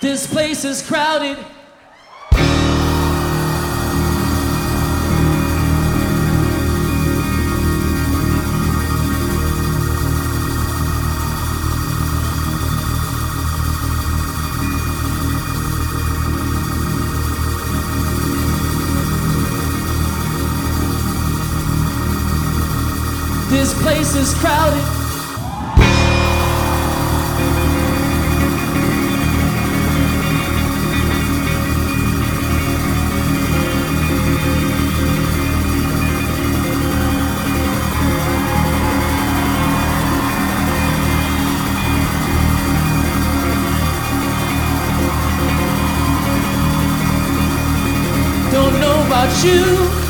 This place is crowded. This place is crowded. Don't know about you,